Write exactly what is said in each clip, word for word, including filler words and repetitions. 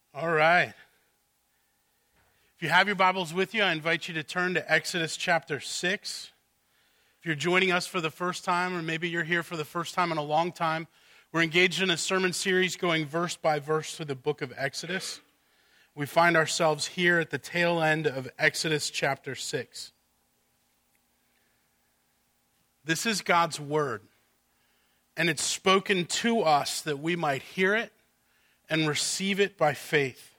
All right. If you have your Bibles with you, I invite you to turn to Exodus chapter six. If you're joining us for the first time, or maybe you're here for the first time in a long time, we're engaged in a sermon series going verse by verse through the book of Exodus. We find ourselves here at the tail end of Exodus chapter six. This is God's word, and it's spoken to us that we might hear it and receive it by faith.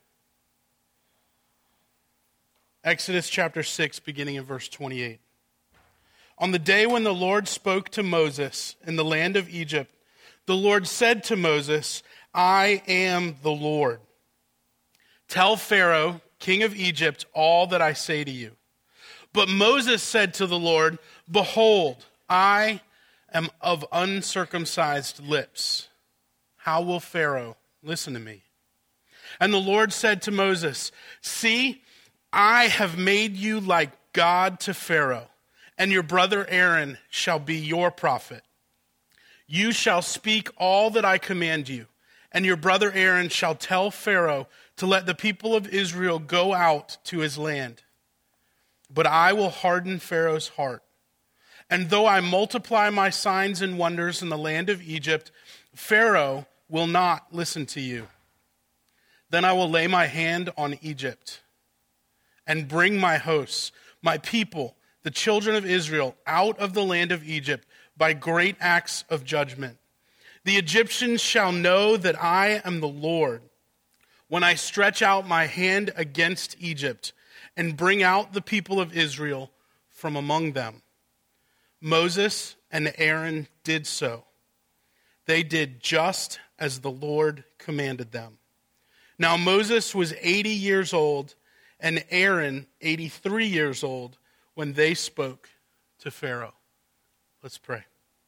Exodus chapter six, beginning in verse twenty-eight. On the day when the Lord spoke to Moses in the land of Egypt, the Lord said to Moses, I am the Lord. Tell Pharaoh, king of Egypt, all that I say to you. But Moses said to the Lord, Behold, I am of uncircumcised lips. How will Pharaoh listen to me? And the Lord said to Moses, See, I have made you like God to Pharaoh, and your brother Aaron shall be your prophet. You shall speak all that I command you, and your brother Aaron shall tell Pharaoh to let the people of Israel go out to his land. But I will harden Pharaoh's heart. And though I multiply my signs and wonders in the land of Egypt, Pharaoh will not listen to you. Then I will lay my hand on Egypt and bring my hosts, my people, the children of Israel, out of the land of Egypt by great acts of judgment. The Egyptians shall know that I am the Lord when I stretch out my hand against Egypt and bring out the people of Israel from among them. Moses and Aaron did so. They did just as the Lord commanded them. Now Moses was eighty years old and Aaron eighty-three years old when they spoke to Pharaoh. Let's pray.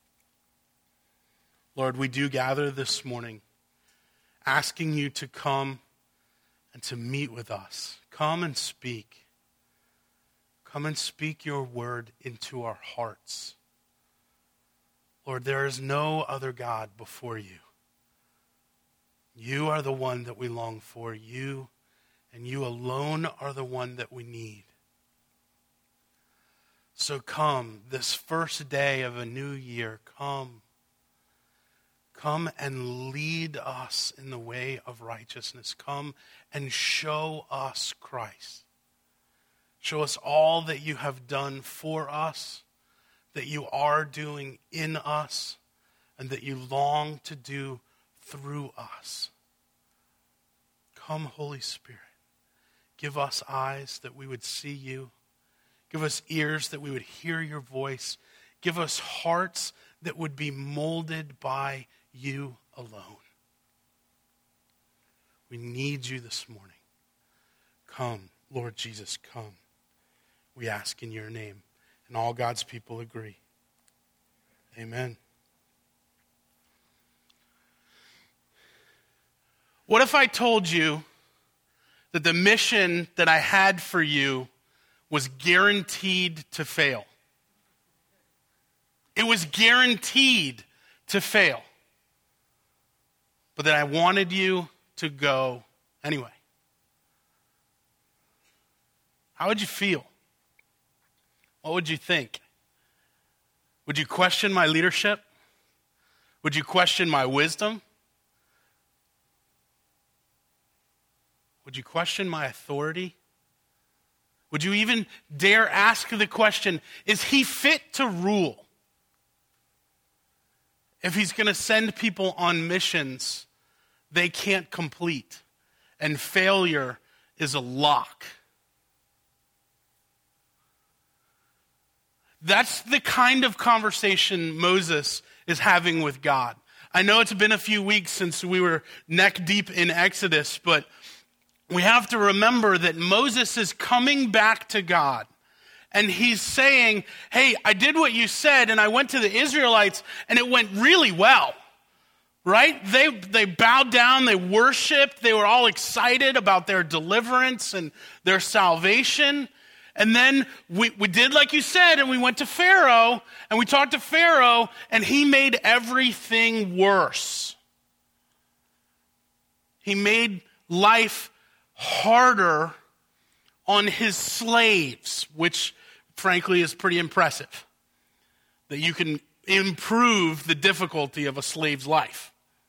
Lord, we do gather this morning asking you to come and to meet with us. Come and speak. Come and speak your word into our hearts. Lord, there is no other God before you. You are the one that we long for. You and you alone are the one that we need. So come, this first day of a new year, come. Come and lead us in the way of righteousness. Come and show us Christ. Show us all that you have done for us, that you are doing in us, and that you long to do through us. Come, Holy Spirit. Give us eyes that we would see you. Give us ears that we would hear your voice. Give us hearts that would be molded by you alone. We need you this morning. Come, Lord Jesus, come. We ask in your name. And all God's people agree. Amen. What if I told you that the mission that I had for you was guaranteed to fail? It was guaranteed to fail. But that I wanted you to go anyway. How would you feel? What would you think? Would you question my leadership? Would you question my wisdom? Would you question my authority? Would you even dare ask the question, is he fit to rule? If he's going to send people on missions they can't complete, and failure is a lock. That's the kind of conversation Moses is having with God. I know it's been a few weeks since we were neck deep in Exodus, but we have to remember that Moses is coming back to God. And he's saying, hey, I did what you said, and I went to the Israelites, and it went really well. Right? They they bowed down, they worshiped, they were all excited about their deliverance and their salvation. And then we, we did like you said, and we went to Pharaoh, and we talked to Pharaoh, and he made everything worse. He made life harder on his slaves, which frankly is pretty impressive, that you can improve the difficulty of a slave's life.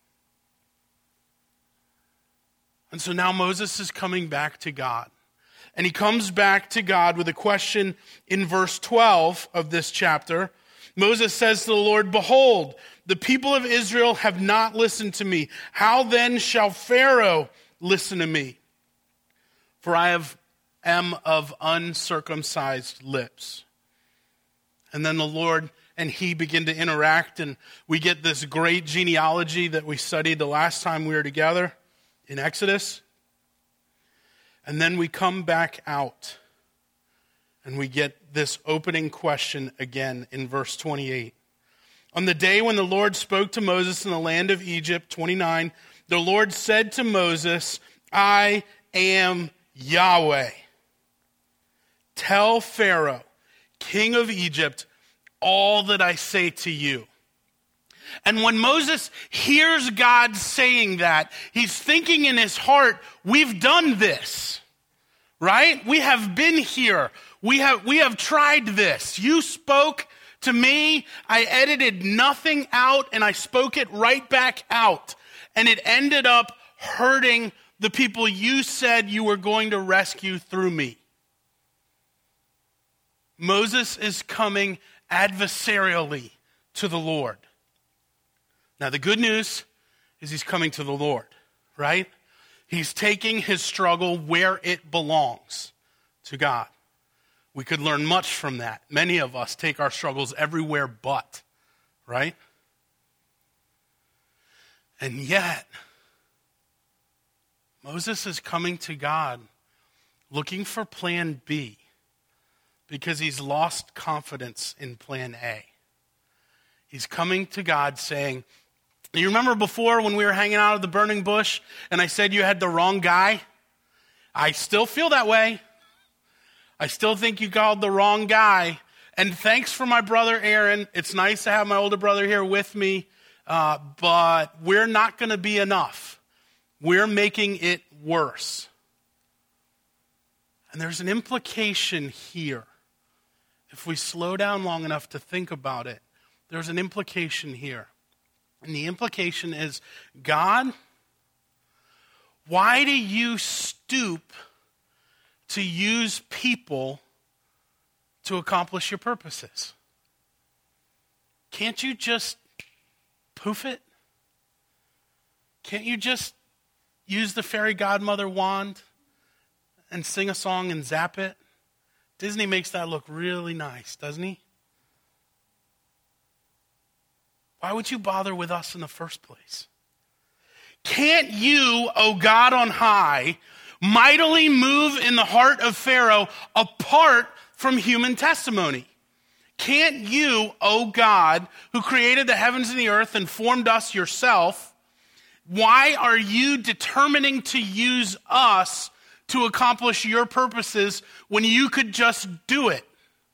And so now Moses is coming back to God. And he comes back to God with a question in verse twelve of this chapter. Moses says to the Lord, "Behold, the people of Israel have not listened to me. How then shall Pharaoh listen to me? For I have, am of uncircumcised lips." And then the Lord and he begin to interact, and we get this great genealogy that we studied the last time we were together in Exodus. And then we come back out, and we get this opening question again in verse twenty-eight. On the day when the Lord spoke to Moses in the land of Egypt, twenty-nine, the Lord said to Moses, "I am Yahweh. Tell Pharaoh, king of Egypt, all that I say to you." And when Moses hears God saying that, he's thinking in his heart, we've done this, right? We have been here. We have, we have tried this. You spoke to me. I edited nothing out, and I spoke it right back out. And it ended up hurting the people you said you were going to rescue through me. Moses is coming adversarially to the Lord. Now, the good news is he's coming to the Lord, right? He's taking his struggle where it belongs, to God. We could learn much from that. Many of us take our struggles everywhere but, right? And yet, Moses is coming to God looking for plan B because he's lost confidence in plan A. He's coming to God saying, you remember before when we were hanging out at the burning bush and I said you had the wrong guy? I still feel that way. I still think you called the wrong guy. And thanks for my brother Aaron. It's nice to have my older brother here with me, uh, but we're not going to be enough. We're making it worse. And there's an implication here. If we slow down long enough to think about it, there's an implication here. And the implication is, God, why do you stoop to use people to accomplish your purposes? Can't you just poof it? Can't you just use the fairy godmother wand and sing a song and zap it? Disney makes that look really nice, doesn't he? Why would you bother with us in the first place? Can't you, O God on high, mightily move in the heart of Pharaoh apart from human testimony? Can't you, O God, who created the heavens and the earth and formed us yourself, why are you determining to use us to accomplish your purposes when you could just do it?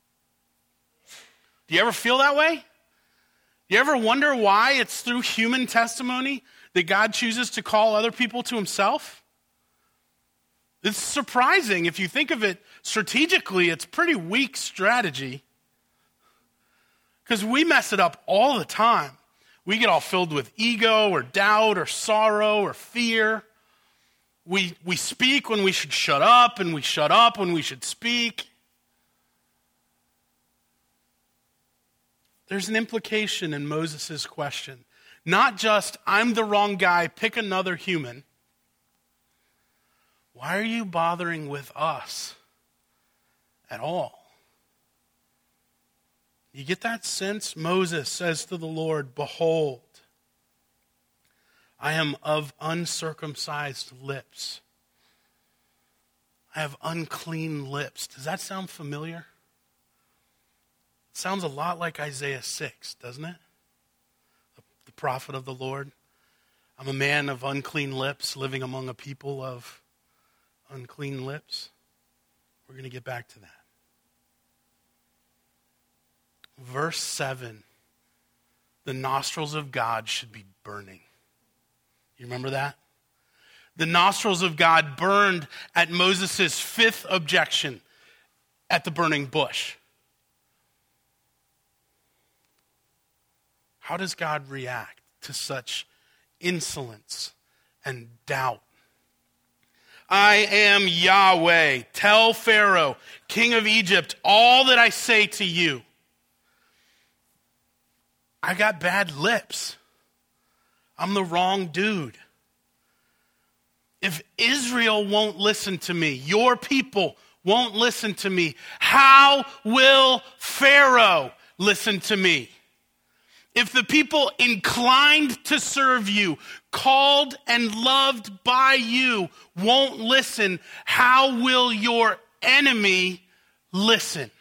Do you ever feel that way? You ever wonder why it's through human testimony that God chooses to call other people to himself? It's surprising. If you think of it strategically, it's pretty weak strategy. Because we mess it up all the time. We get all filled with ego or doubt or sorrow or fear. We, we speak when we should shut up, and we shut up when we should speak. There's an implication in Moses' question. Not just, I'm the wrong guy, pick another human. Why are you bothering with us at all? You get that sense? Moses says to the Lord, behold, I am of uncircumcised lips. I have unclean lips. Does that sound familiar? It sounds a lot like Isaiah six, doesn't it? The, the prophet of the Lord. I'm a man of unclean lips, living among a people of unclean lips. We're going to get back to that. Verse seven, the nostrils of God should be burning. You remember that? The nostrils of God burned at Moses' fifth objection at the burning bush. How does God react to such insolence and doubt? I am Yahweh. Tell Pharaoh, king of Egypt, all that I say to you. I got bad lips. I'm the wrong dude. If Israel won't listen to me, your people won't listen to me, how will Pharaoh listen to me? If the people inclined to serve you, called and loved by you, won't listen, how will your enemy listen?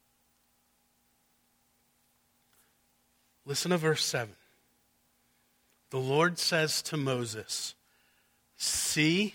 Listen to verse seven. The Lord says to Moses, see?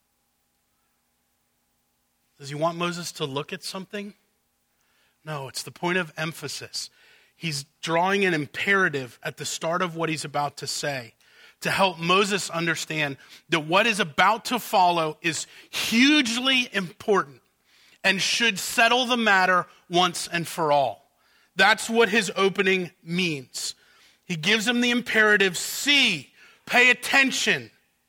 Does he want Moses to look at something? No, it's the point of emphasis. He's drawing an imperative at the start of what he's about to say to help Moses understand that what is about to follow is hugely important and should settle the matter once and for all. That's what his opening means. He gives him the imperative, see, pay attention.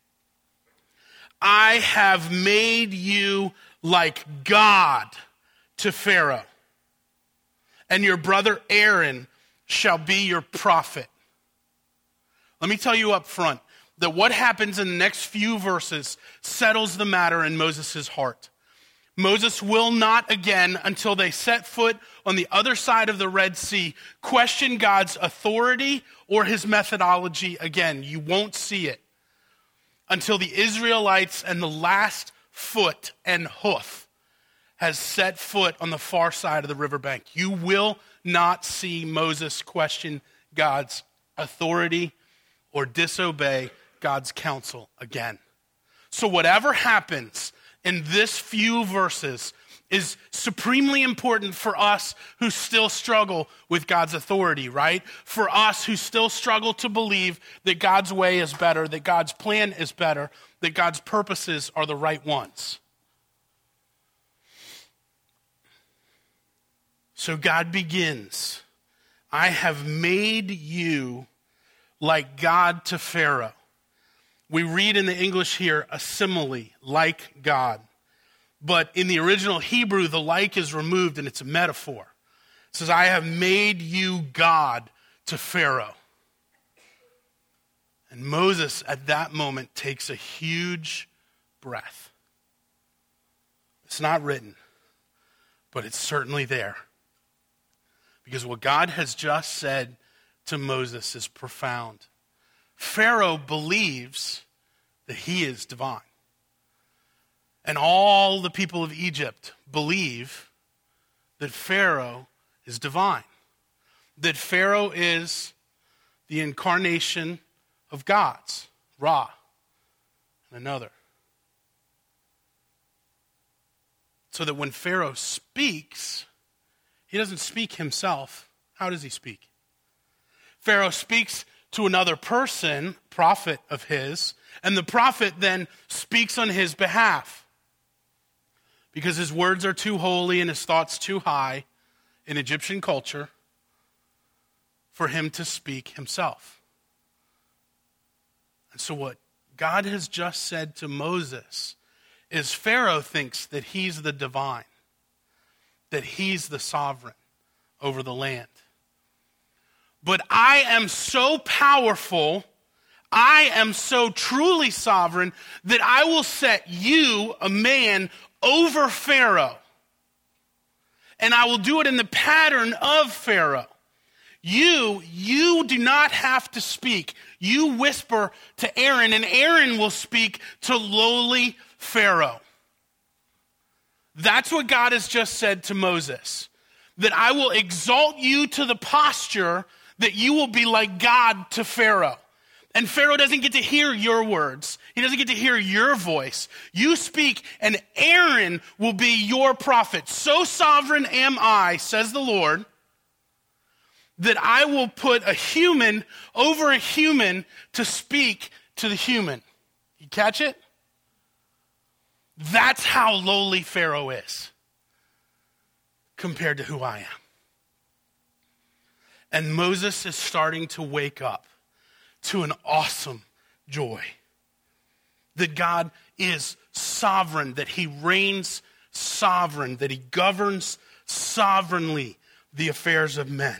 I have made you like God to Pharaoh, and your brother Aaron shall be your prophet. Let me tell you up front that what happens in the next few verses settles the matter in Moses' heart. Moses will not again, until they set foot on the other side of the Red Sea, question God's authority or his methodology again. You won't see it until the Israelites and the last foot and hoof has set foot on the far side of the riverbank. You will not see Moses question God's authority or disobey God's counsel again. So whatever happens in this few verses is supremely important for us who still struggle with God's authority, right? For us who still struggle to believe that God's way is better, that God's plan is better, that God's purposes are the right ones. So God begins, I have made you like God to Pharaoh. We read in the English here a simile, like God. But in the original Hebrew, the like is removed and it's a metaphor. It says, I have made you God to Pharaoh. And Moses at that moment takes a huge breath. It's not written, but it's certainly there. Because what God has just said to Moses is profound. Pharaoh believes that he is divine. And all the people of Egypt believe that Pharaoh is divine. That Pharaoh is the incarnation of gods, Ra, and another. So that when Pharaoh speaks, he doesn't speak himself. How does he speak? Pharaoh speaks to another person, prophet of his, and the prophet then speaks on his behalf. Because his words are too holy and his thoughts too high in Egyptian culture for him to speak himself. And so what God has just said to Moses is Pharaoh thinks that he's the divine, that he's the sovereign over the land. But I am so powerful, I am so truly sovereign that I will set you, a man, over Pharaoh. And I will do it in the pattern of Pharaoh. You, you do not have to speak. You whisper to Aaron, and Aaron will speak to lowly Pharaoh. That's what God has just said to Moses. That I will exalt you to the posture that you will be like God to Pharaoh. And Pharaoh doesn't get to hear your words. He doesn't get to hear your voice. You speak, and Aaron will be your prophet. So sovereign am I, says the Lord, that I will put a human over a human to speak to the human. You catch it? That's how lowly Pharaoh is compared to who I am. And Moses is starting to wake up to an awesome joy. That God is sovereign, that he reigns sovereign, that he governs sovereignly the affairs of men.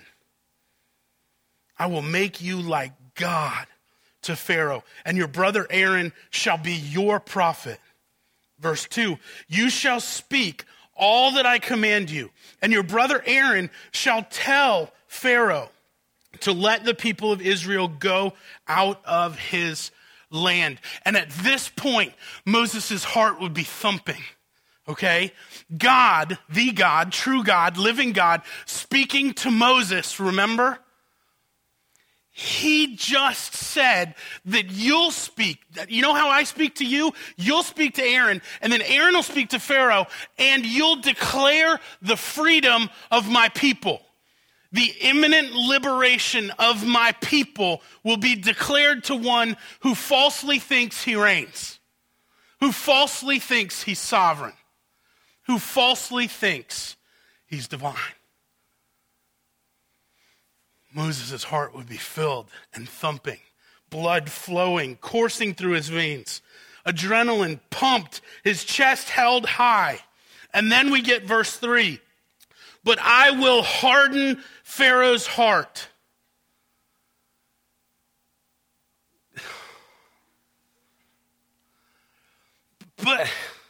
I will make you like God to Pharaoh, and your brother Aaron shall be your prophet. Verse two, you shall speak all that I command you, and your brother Aaron shall tell Pharaoh to let the people of Israel go out of his land. And at this point, Moses' heart would be thumping, okay? God, the God, true God, living God, speaking to Moses, remember? He just said that you'll speak. You know how I speak to you? You'll speak to Aaron, and then Aaron will speak to Pharaoh, and you'll declare the freedom of my people. The imminent liberation of my people will be declared to one who falsely thinks he reigns, who falsely thinks he's sovereign, who falsely thinks he's divine. Moses' heart would be filled and thumping, blood flowing, coursing through his veins, adrenaline pumped, his chest held high. And then we get verse three. But I will harden Pharaoh's heart. But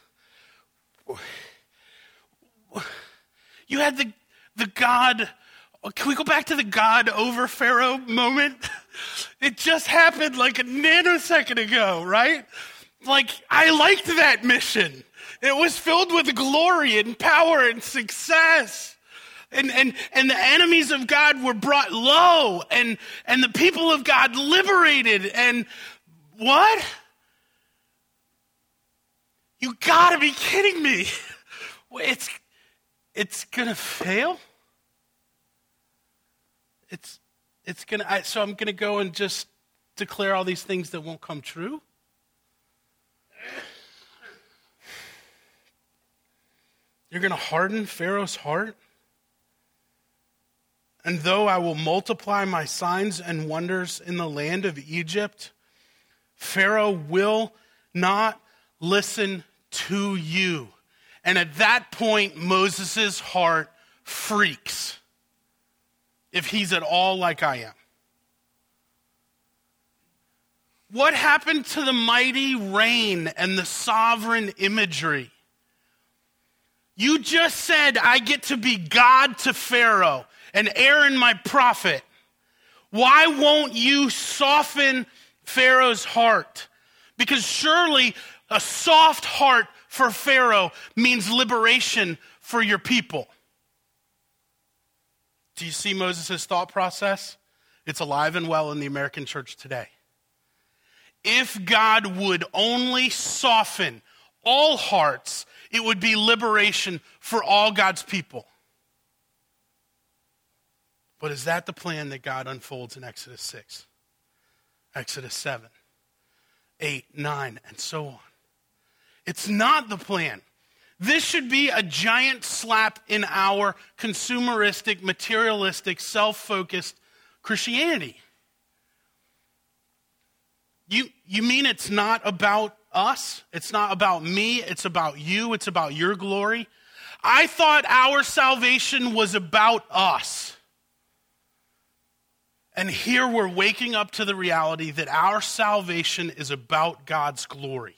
you had the, the God, can we go back to the God over Pharaoh moment? It just happened like a nanosecond ago, right? Like, I liked that mission. It was filled with glory and power and success. And, and, and the enemies of God were brought low, and, and the people of God liberated. And what? You gotta be kidding me. It's, it's gonna fail? It's, it's gonna, I, so I'm gonna go and just declare all these things that won't come true? You're gonna harden Pharaoh's heart? And though I will multiply my signs and wonders in the land of Egypt, Pharaoh will not listen to you. And at that point, Moses' heart freaks, if he's at all like I am. What happened to the mighty reign and the sovereign imagery? You just said I get to be God to Pharaoh and Aaron my prophet. Why won't you soften Pharaoh's heart? Because surely a soft heart for Pharaoh means liberation for your people. Do you see Moses' thought process? It's alive and well in the American church today. If God would only soften all hearts, it would be liberation for all God's people. But is that the plan that God unfolds in Exodus six, Exodus seven, eight, nine, and so on? It's not the plan. This should be a giant slap in our consumeristic, materialistic, self-focused Christianity. You, you mean it's not about us? It's not about me. It's about you. It's about your glory. I thought our salvation was about us. And here we're waking up to the reality that our salvation is about God's glory.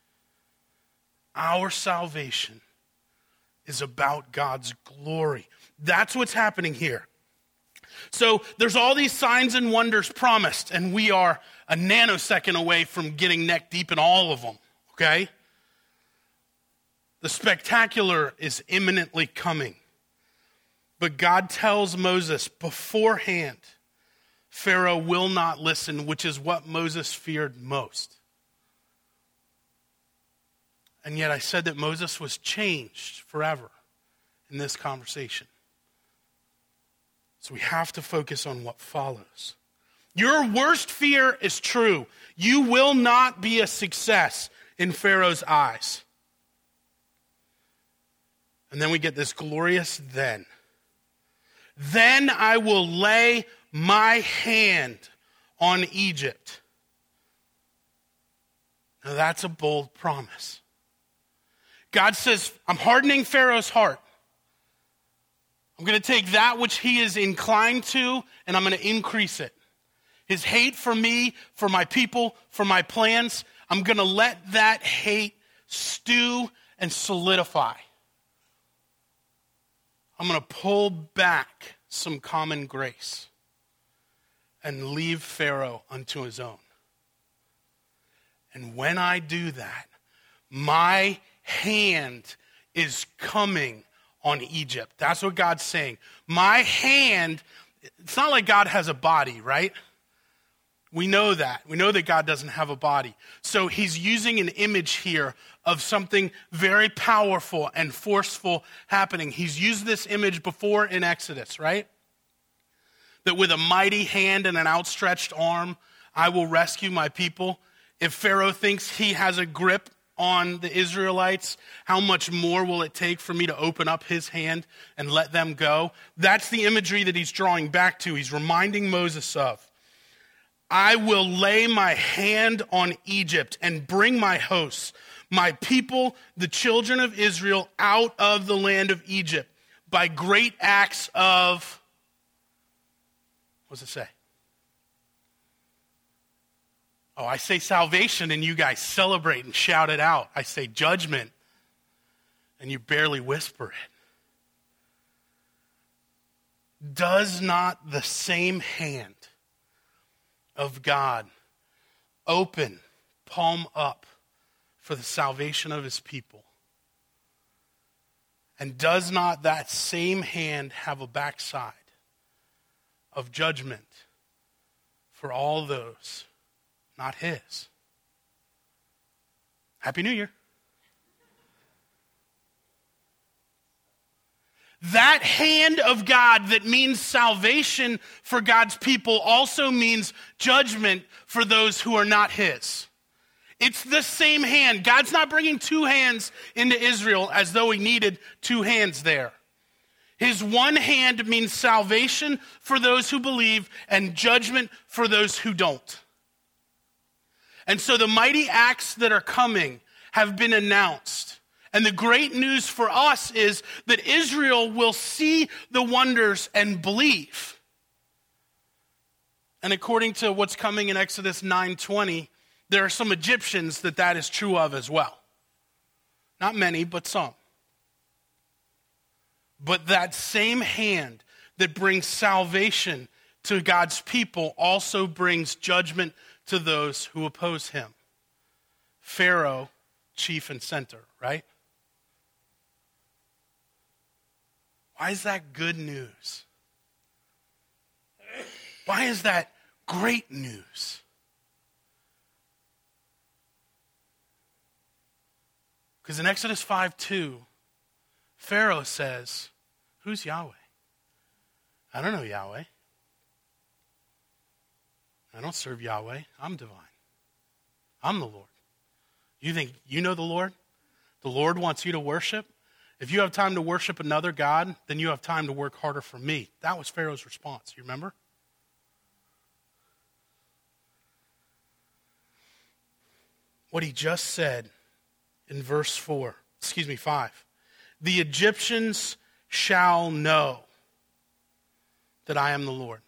Our salvation is about God's glory. That's what's happening here. So there's all these signs and wonders promised, and we are a nanosecond away from getting neck deep in all of them, okay? The spectacular is imminently coming. But God tells Moses beforehand, Pharaoh will not listen, which is what Moses feared most. And yet I said that Moses was changed forever in this conversation. So we have to focus on what follows. Your worst fear is true. You will not be a success in Pharaoh's eyes. And then we get this glorious then. Then I will lay my hand on Egypt. Now that's a bold promise. God says, I'm hardening Pharaoh's heart. I'm going to take that which he is inclined to, and I'm going to increase it. His hate for me, for my people, for my plans, I'm going to let that hate stew and solidify. I'm going to pull back some common grace and leave Pharaoh unto his own. And when I do that, my hand is coming on Egypt. That's what God's saying. My hand, it's not like God has a body, right? We know that. We know that God doesn't have a body. So he's using an image here of something very powerful and forceful happening. He's used this image before in Exodus, right? That with a mighty hand and an outstretched arm, I will rescue my people. If Pharaoh thinks he has a grip on the Israelites, how much more will it take for me to open up his hand and let them go? That's the imagery that he's drawing back to. He's reminding Moses of. I will lay my hand on Egypt and bring my hosts, my people, the children of Israel, out of the land of Egypt by great acts of, what does it say? Oh, I say salvation and you guys celebrate and shout it out. I say judgment and you barely whisper it. Does not the same hand of God open, palm up for the salvation of his people? And does not that same hand have a backside of judgment for all those not his? Happy New Year. That hand of God that means salvation for God's people also means judgment for those who are not his. It's the same hand. God's not bringing two hands into Israel as though he needed two hands there. His one hand means salvation for those who believe and judgment for those who don't. And so the mighty acts that are coming have been announced. And the great news for us is that Israel will see the wonders and believe. And according to what's coming in Exodus nine twenty, there are some Egyptians that that is true of as well. Not many, but some. But that same hand that brings salvation to God's people also brings judgment to those who oppose him. Pharaoh, chief and center, right? Why is that good news? Why is that great news? Because in Exodus five two, Pharaoh says, who's Yahweh? I don't know Yahweh. I don't serve Yahweh. I'm divine. I'm the Lord. You think you know the Lord? The Lord wants you to worship? If you have time to worship another God, then you have time to work harder for me. That was Pharaoh's response. You remember? What he just said in verse four, excuse me, five. The Egyptians shall know that I am the Lord.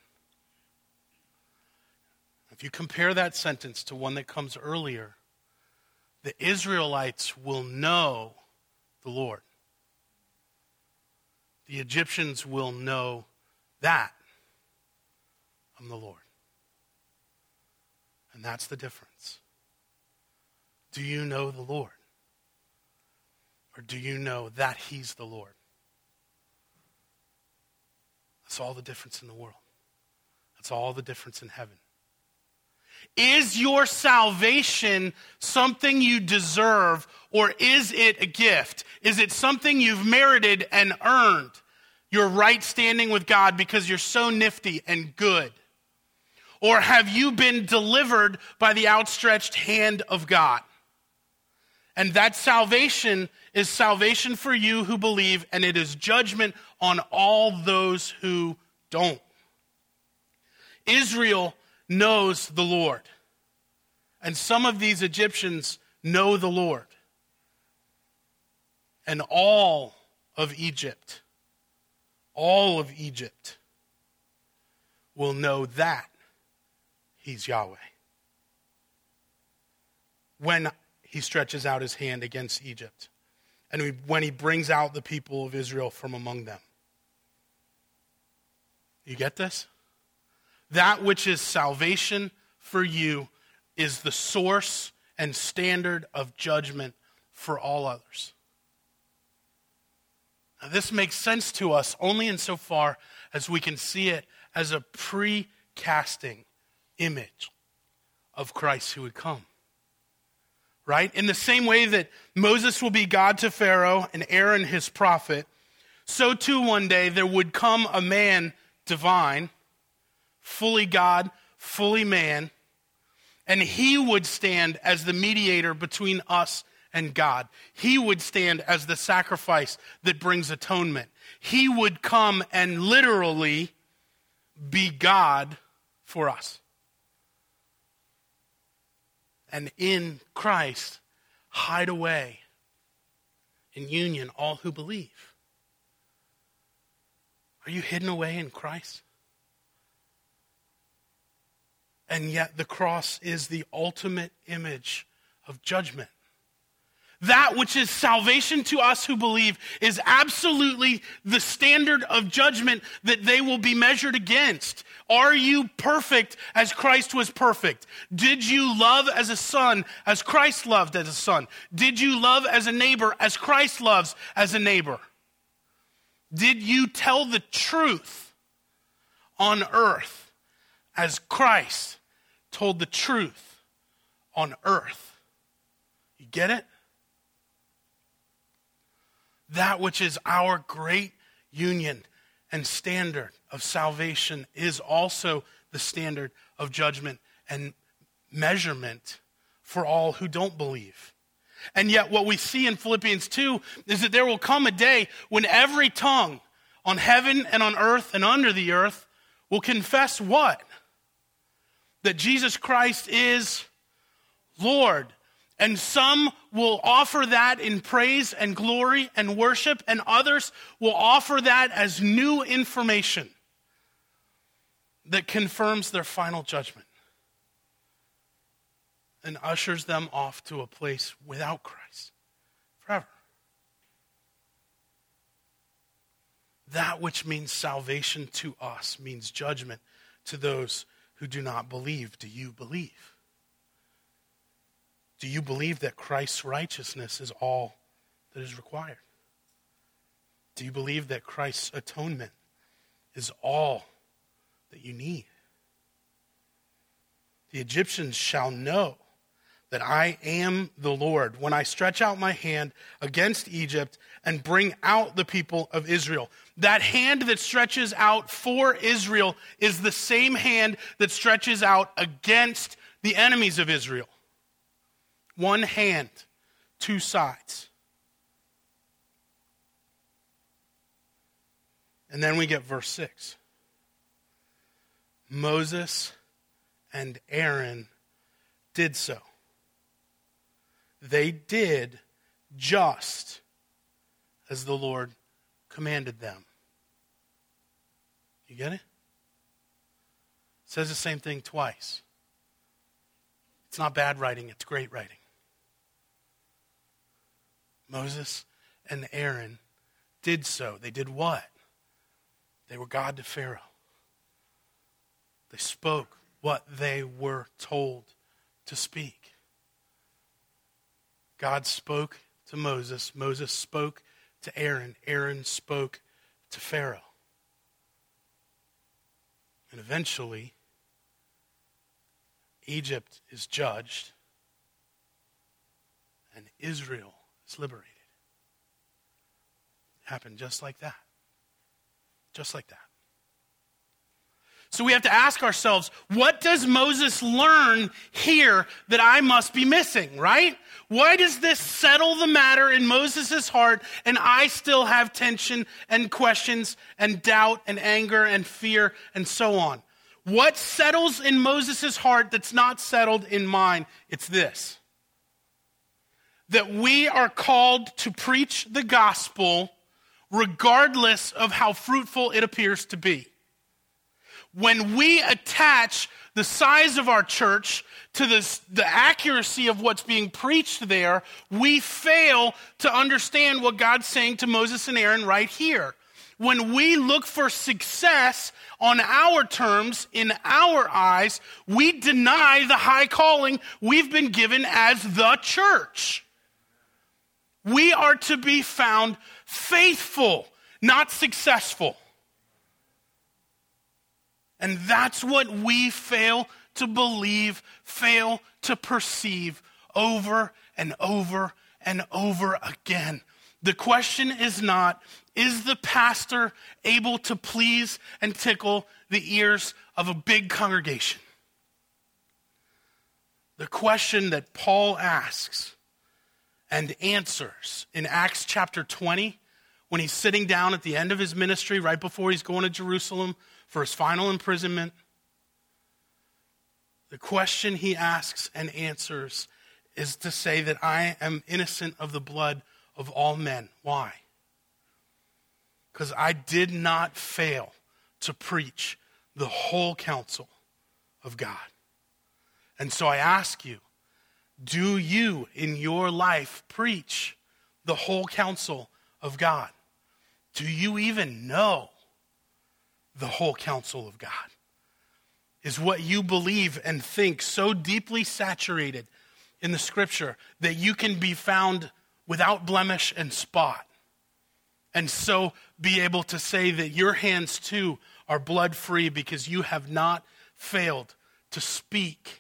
If you compare that sentence to one that comes earlier, the Israelites will know the Lord. The Egyptians will know that I'm the Lord. And that's the difference. Do you know the Lord? Or do you know that he's the Lord? That's all the difference in the world. That's all the difference in heaven. Is your salvation something you deserve, or is it a gift? Is it something you've merited and earned your right standing with God because you're so nifty and good? Or have you been delivered by the outstretched hand of God? And that salvation is salvation for you who believe, and it is judgment on all those who don't. Israel knows the Lord. And some of these Egyptians know the Lord. And all of Egypt, all of Egypt will know that he's Yahweh when he stretches out his hand against Egypt and when he brings out the people of Israel from among them. You get this? That which is salvation for you is the source and standard of judgment for all others. Now, this makes sense to us only insofar as we can see it as a pre-casting image of Christ who would come. Right? In the same way that Moses will be God to Pharaoh and Aaron his prophet, so too one day there would come a man divine, fully God, fully man, and he would stand as the mediator between us and God. He would stand as the sacrifice that brings atonement. He would come and literally be God for us. And in Christ, hide away in union all who believe. Are you hidden away in Christ? And yet the cross is the ultimate image of judgment. That which is salvation to us who believe is absolutely the standard of judgment that they will be measured against. Are you perfect as Christ was perfect? Did you love as a son as Christ loved as a son? Did you love as a neighbor as Christ loves as a neighbor? Did you tell the truth on earth as Christ told the truth on earth? You get it? That which is our great union and standard of salvation is also the standard of judgment and measurement for all who don't believe. And yet what we see in Philippians two is that there will come a day when every tongue on heaven and on earth and under the earth will confess what? That Jesus Christ is Lord. And some will offer that in praise and glory and worship, and others will offer that as new information that confirms their final judgment and ushers them off to a place without Christ forever. That which means salvation to us means judgment to those who do not believe. Do you believe? Do you believe that Christ's righteousness is all that is required? Do you believe that Christ's atonement is all that you need? The Egyptians shall know that I am the Lord when I stretch out my hand against Egypt and bring out the people of Israel. That hand that stretches out for Israel is the same hand that stretches out against the enemies of Israel. One hand, two sides. And then we get verse six. Moses and Aaron did so. They did just as the Lord commanded them. You get it? It says the same thing twice. It's not bad writing, it's great writing. Moses and Aaron did so. They did what? They were God to Pharaoh. They spoke what they were told to speak. God spoke to Moses. Moses spoke to Aaron. Aaron spoke to Pharaoh. And eventually, Egypt is judged and Israel is liberated. It happened just like that. Just like that. So we have to ask ourselves, what does Moses learn here that I must be missing, right? Why does this settle the matter in Moses' heart and I still have tension and questions and doubt and anger and fear and so on? What settles in Moses' heart that's not settled in mine? It's this: that we are called to preach the gospel regardless of how fruitful it appears to be. When we attach the size of our church to this, the accuracy of what's being preached there, we fail to understand what God's saying to Moses and Aaron right here. When we look for success on our terms, in our eyes, we deny the high calling we've been given as the church. We are to be found faithful, not successful. And that's what we fail to believe, fail to perceive over and over and over again. The question is not, is the pastor able to please and tickle the ears of a big congregation? The question that Paul asks and answers in Acts chapter twenty, when he's sitting down at the end of his ministry, right before he's going to Jerusalem for his final imprisonment, the question he asks and answers is to say that I am innocent of the blood of all men. Why? Because I did not fail to preach the whole counsel of God. And so I ask you, do you in your life preach the whole counsel of God? Do you even know the whole counsel of God? Is what you believe and think so deeply saturated in the scripture that you can be found without blemish and spot, and so be able to say that your hands too are blood free because you have not failed to speak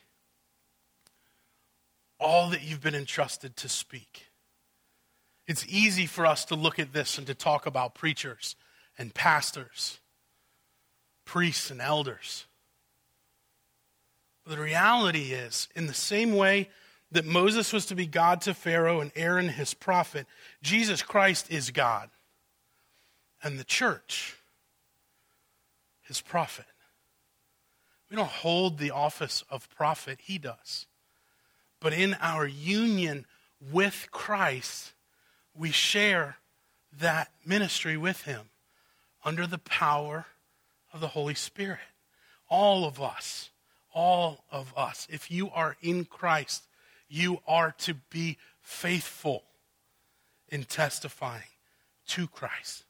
all that you've been entrusted to speak? It's easy for us to look at this and to talk about preachers and pastors, priests and elders. But the reality is, in the same way that Moses was to be God to Pharaoh and Aaron his prophet, Jesus Christ is God, and the church his prophet. We don't hold the office of prophet, he does. But in our union with Christ, we share that ministry with him under the power of the Holy Spirit. All of us, all of us, if you are in Christ, you are to be faithful in testifying to Christ.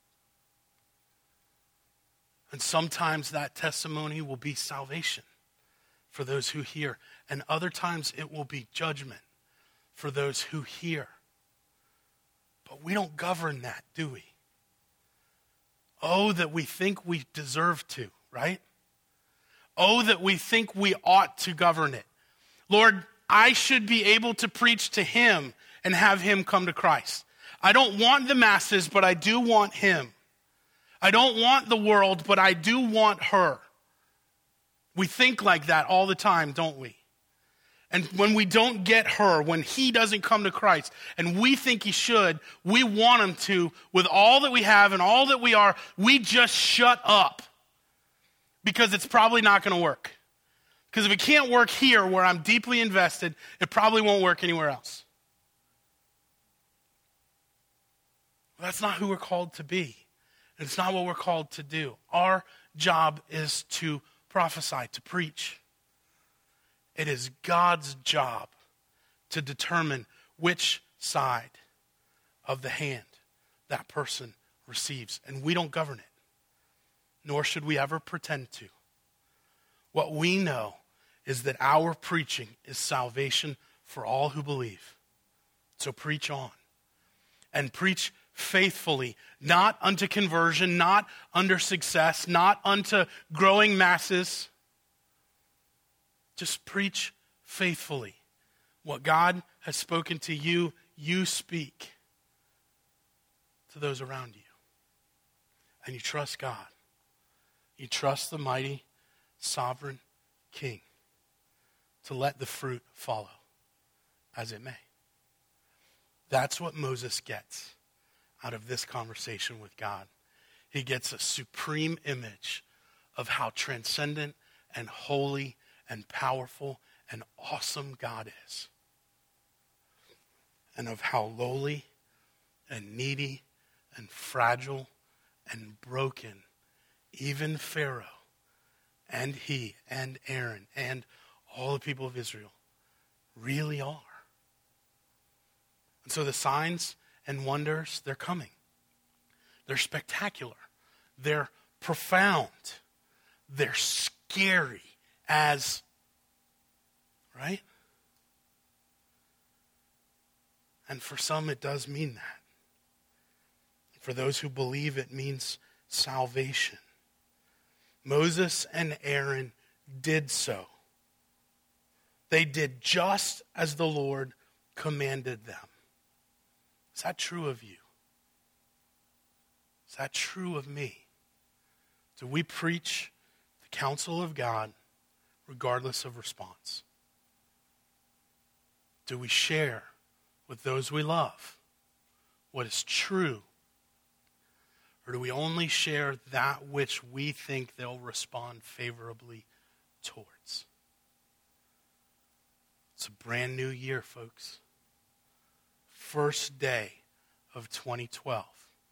And sometimes that testimony will be salvation for those who hear, and other times it will be judgment for those who hear. But we don't govern that, do we? Oh, that we think we deserve to, right? Oh, that we think we ought to govern it. Lord, I should be able to preach to him and have him come to Christ. I don't want the masses, but I do want him. I don't want the world, but I do want her. We think like that all the time, don't we? And when we don't get her, when he doesn't come to Christ, and we think he should, we want him to, with all that we have and all that we are, we just shut up. Because it's probably not going to work. Because if it can't work here where I'm deeply invested, it probably won't work anywhere else. Well, that's not who we're called to be. And it's not what we're called to do. Our job is to prophesy, to preach. It is God's job to determine which side of the hand that person receives. And we don't govern it. Nor should we ever pretend to. What we know is that our preaching is salvation for all who believe. So preach on. And preach faithfully, not unto conversion, not under success, not unto growing masses. Just preach faithfully. What God has spoken to you, you speak to those around you. And you trust God. You trust the mighty sovereign king to let the fruit follow as it may. That's what Moses gets out of this conversation with God. He gets a supreme image of how transcendent and holy and powerful and awesome God is, and of how lowly and needy and fragile and broken even Pharaoh and he and Aaron and all the people of Israel really are. And so the signs and wonders, they're coming. They're spectacular. They're profound. They're scary as, right? And for some, it does mean that. For those who believe, it means salvation. Moses and Aaron did so. They did just as the Lord commanded them. Is that true of you? Is that true of me? Do we preach the counsel of God regardless of response? Do we share with those we love what is true? Or do we only share that which we think they'll respond favorably towards? It's a brand new year, folks. First day of twenty twelve.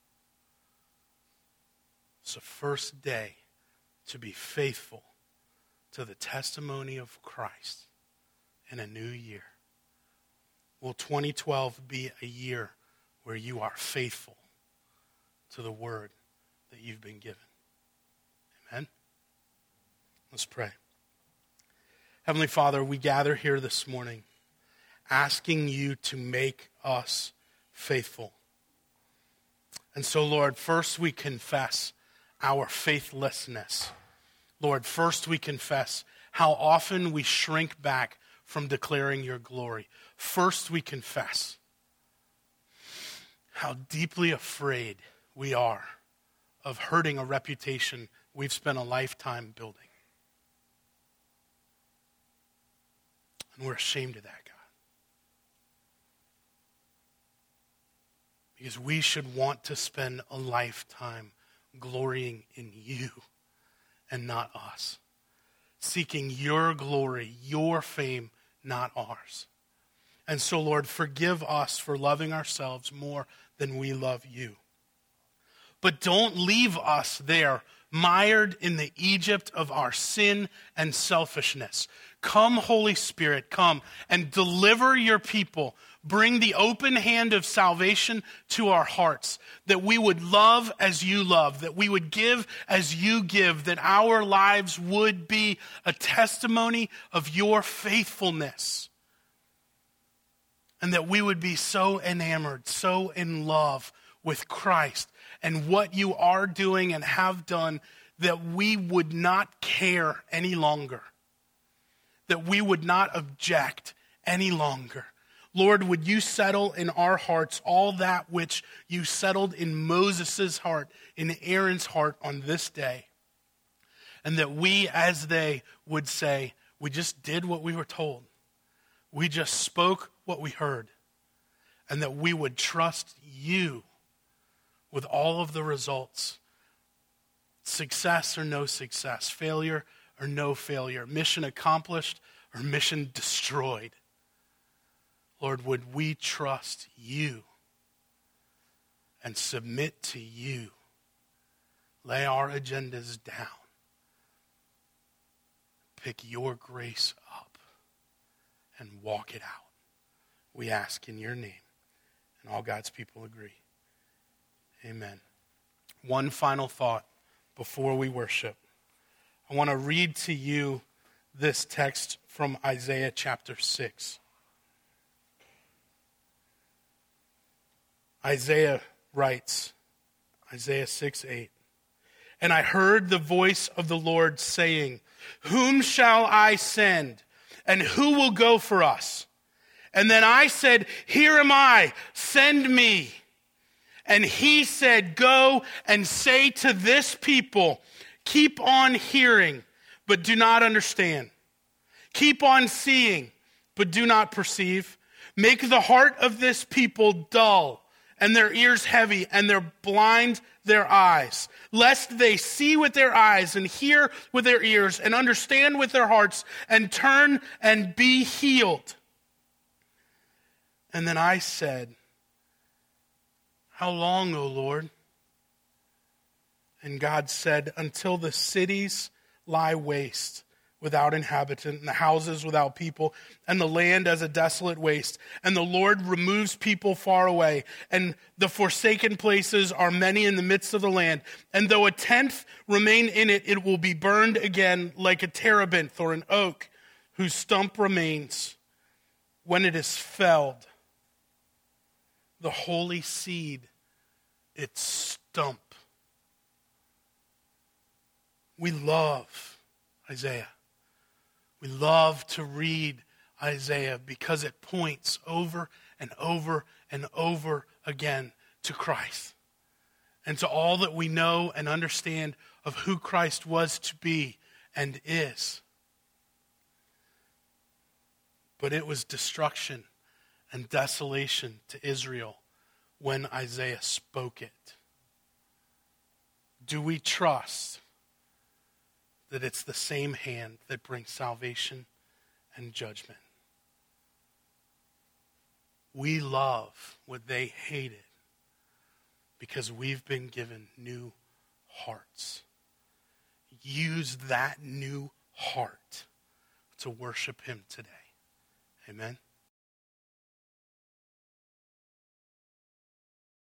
It's the first day to be faithful to the testimony of Christ in a new year. Will twenty twelve be a year where you are faithful to the word that you've been given? Amen? Let's pray. Heavenly Father, we gather here this morning asking you to make us faithful. And so, Lord, first we confess our faithlessness. Lord, first we confess how often we shrink back from declaring your glory. First we confess how deeply afraid we are of hurting a reputation we've spent a lifetime building. And we're ashamed of that, God. Because we should want to spend a lifetime glorying in you and not us. Seeking your glory, your fame, not ours. And so, Lord, forgive us for loving ourselves more than we love you. But don't leave us there, mired in the Egypt of our sin and selfishness. Come, Holy Spirit, come and deliver your people. Bring the open hand of salvation to our hearts, that we would love as you love, that we would give as you give, that our lives would be a testimony of your faithfulness. And that we would be so enamored, so in love with Christ and what you are doing and have done, that we would not care any longer. That we would not object any longer. Lord, would you settle in our hearts all that which you settled in Moses' heart, in Aaron's heart on this day. And that we, as they, would say, we just did what we were told. We just spoke what we heard. And that we would trust you with all of the results. Success or no success, failure or no failure, mission accomplished or mission destroyed. Lord, would we trust you and submit to you? Lay our agendas down. Pick your grace up and walk it out. We ask in your name. And all God's people agree. Amen. One final thought before we worship. I want to read to you this text from Isaiah chapter six. Isaiah writes, Isaiah six eight, "And I heard the voice of the Lord saying, whom shall I send? And who will go for us? And then I said, here am I, send me. And he said, go and say to this people, keep on hearing, but do not understand. Keep on seeing, but do not perceive. Make the heart of this people dull, and their ears heavy, and their blind their eyes, lest they see with their eyes and hear with their ears and understand with their hearts and turn and be healed. And then I said, how long, O Lord? And God said, until the cities lie waste without inhabitant, and the houses without people, and the land as a desolate waste. And the Lord removes people far away, and the forsaken places are many in the midst of the land. And though a tenth remain in it, it will be burned again like a terebinth or an oak whose stump remains when it is felled. The holy seed, its stump. We love Isaiah. We love to read Isaiah because it points over and over and over again to Christ and to all that we know and understand of who Christ was to be and is. But it was destruction and desolation to Israel when Isaiah spoke it. Do we trust that it's the same hand that brings salvation and judgment? We love what they hated because we've been given new hearts. Use that new heart to worship him today. Amen.